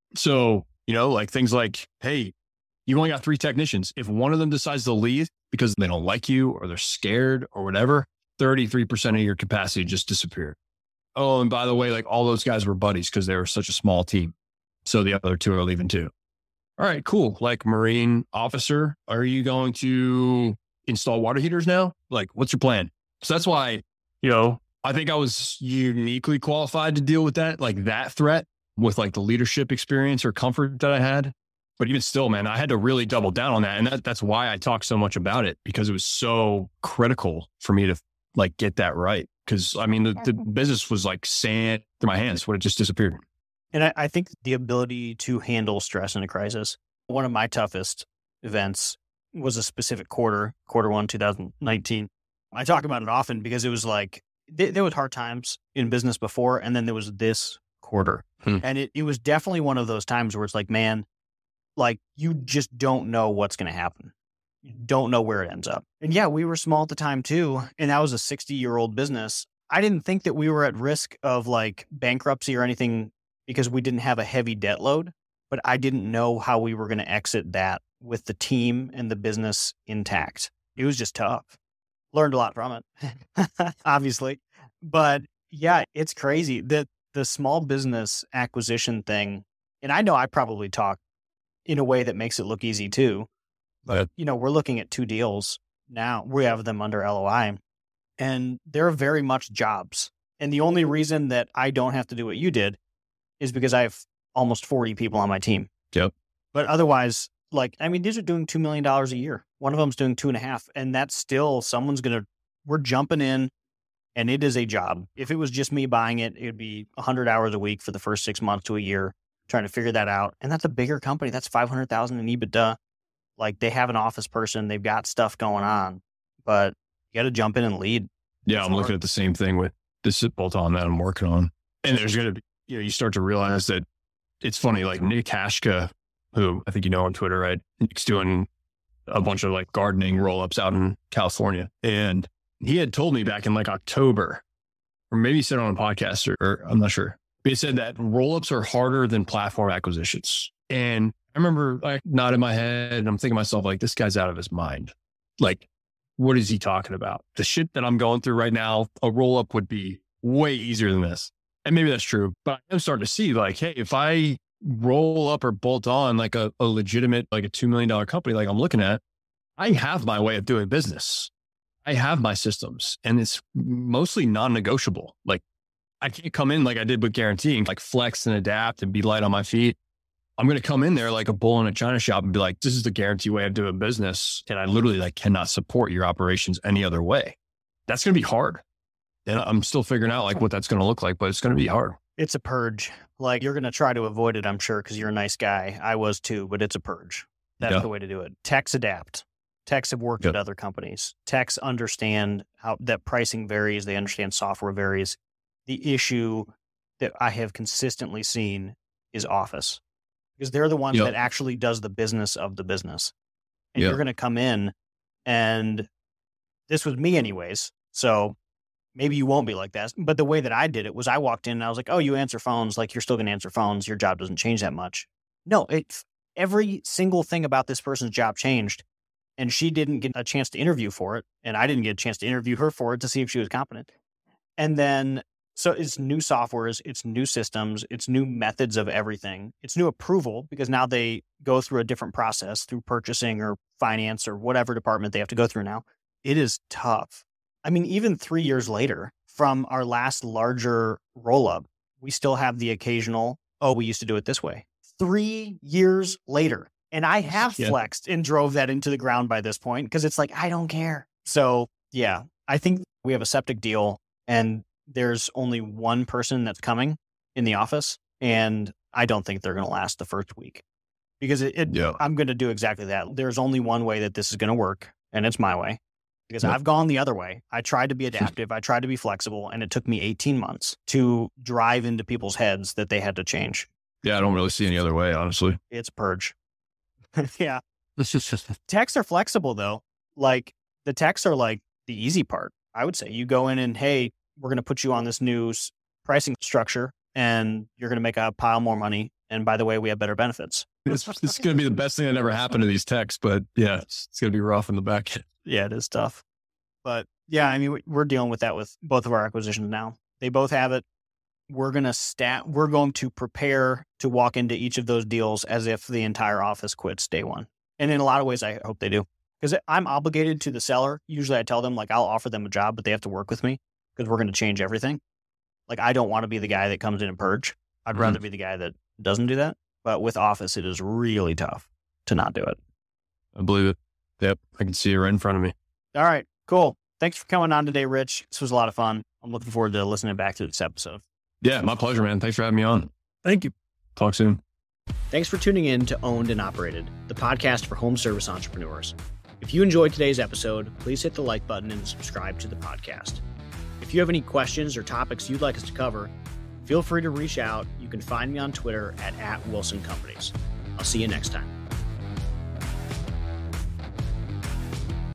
So, you know, like things like, hey, you've only got 3 technicians. If one of them decides to leave because they don't like you or they're scared or whatever, 33% of your capacity just disappeared. Oh, and by the way, like all those guys were buddies because they were such a small team. So the other 2 are leaving too. All right, cool. Like Marine officer, are you going to install water heaters now? Like, what's your plan? So that's why, you know, I think I was uniquely qualified to deal with that, like that threat with like the leadership experience or comfort that I had. But even still, man, I had to really double down on that. And that's why I talk so much about it, because it was so critical for me to like get that right. Because I mean, the business was like sand through my hands when it just disappeared. And I think the ability to handle stress in a crisis, one of my toughest events was a specific quarter 1, 2019. I talk about it often because it was like, there was hard times in business before, and then there was this quarter. And it was definitely one of those times where it's like, man, like you just don't know what's going to happen. You don't know where it ends up. And yeah, we were small at the time too. And that was a 60-year-old business. I didn't think that we were at risk of like bankruptcy or anything because we didn't have a heavy debt load, but I didn't know how we were going to exit that with the team and the business intact. It was just tough. Learned a lot from it, obviously. But yeah, it's crazy that the small business acquisition thing, and I know I probably talk in a way that makes it look easy too. But, you know, we're looking at 2 deals now. We have them under LOI, and they're very much jobs. And the only reason that I don't have to do what you did is because I have almost 40 people on my team. Yep. But otherwise, like, I mean, these are doing $2 million a year. One of them's doing 2.5. And that's still we're jumping in, and it is a job. If it was just me buying it, it would be 100 hours a week for the first 6 months to a year, trying to figure that out. And that's a bigger company. That's 500,000 in EBITDA. Like they have an office person, they've got stuff going on, but you got to jump in and lead. Yeah. I'm looking at the same thing with this bolt-on that I'm working on. And there's going to be, you know, you start to realize that it's funny, like Nick Hashka, who I think you know on Twitter, right? Nick's doing a bunch of like gardening roll-ups out in California. And he had told me back in like October, or maybe he said on a podcast or I'm not sure. But he said that roll-ups are harder than platform acquisitions. And I remember like nodding my head and I'm thinking to myself, like, this guy's out of his mind. Like, what is he talking about? The shit that I'm going through right now, a roll-up would be way easier than this. And maybe that's true, but I'm starting to see like, hey, if I roll up or bolt on like a legitimate, like a $2 million company, like I'm looking at, I have my way of doing business. I have my systems, and it's mostly non-negotiable. Like I can't come in like I did with Guarantee and like flex and adapt and be light on my feet. I'm going to come in there like a bull in a china shop and be like, this is the Guarantee way of doing business. And I literally like cannot support your operations any other way. That's going to be hard. And I'm still figuring out like what that's going to look like, but it's going to be hard. It's a purge. Like you're going to try to avoid it, I'm sure, because you're a nice guy. I was too, but it's a purge. That's the way to do it. Techs adapt. Techs have worked at other companies. Techs understand how that pricing varies. They understand software varies. The issue that I have consistently seen is Office, because they're the ones that actually does the business of the business. And you're going to come in, and this was me anyways. So maybe you won't be like that. But the way that I did it was I walked in and I was like, oh, you answer phones. Like you're still going to answer phones. Your job doesn't change that much. No, every single thing about this person's job changed. And she didn't get a chance to interview for it. And I didn't get a chance to interview her for it to see if she was competent. And then, so it's new softwares, it's new systems, it's new methods of everything. It's new approval because now they go through a different process through purchasing or finance or whatever department they have to go through now. It is tough. I mean, even 3 years later from our last larger roll-up, we still have the occasional, oh, we used to do it this way. 3 years later. And I have flexed and drove that into the ground by this point because it's like, I don't care. So yeah, I think we have a septic deal and there's only one person that's coming in the office. And I don't think they're going to last the first week because I'm going to do exactly that. There's only one way that this is going to work, and it's my way. Because I've gone the other way. I tried to be adaptive. I tried to be flexible, and it took me 18 months to drive into people's heads that they had to change. Yeah, I don't really see any other way, honestly. It's purge. Yeah. Texts are flexible, though. Like, the texts are like the easy part. I would say you go in and, hey, we're going to put you on this new pricing structure, and you're going to make a pile more money. And by the way, we have better benefits. It's going to be the best thing that ever happened to these texts, but yeah, it's going to be rough in the back end. Yeah, it is tough. But yeah, I mean, we're dealing with that with both of our acquisitions now. They both have it. We're going to prepare to walk into each of those deals as if the entire office quits day one. And in a lot of ways, I hope they do. Because I'm obligated to the seller. Usually I tell them, like, I'll offer them a job, but they have to work with me because we're going to change everything. Like, I don't want to be the guy that comes in and purge. I'd rather be the guy that doesn't do that. But with Office, it is really tough to not do it. I believe it. Yep. I can see it right in front of me. All right, cool. Thanks for coming on today, Rich. This was a lot of fun. I'm looking forward to listening back to this episode. Yeah, my pleasure, man. Thanks for having me on. Thank you. Talk soon. Thanks for tuning in to Owned and Operated, the podcast for home service entrepreneurs. If you enjoyed today's episode, please hit the like button and subscribe to the podcast. If you have any questions or topics you'd like us to cover, feel free to reach out. You can find me on Twitter at @WilsonCompanies. I'll see you next time.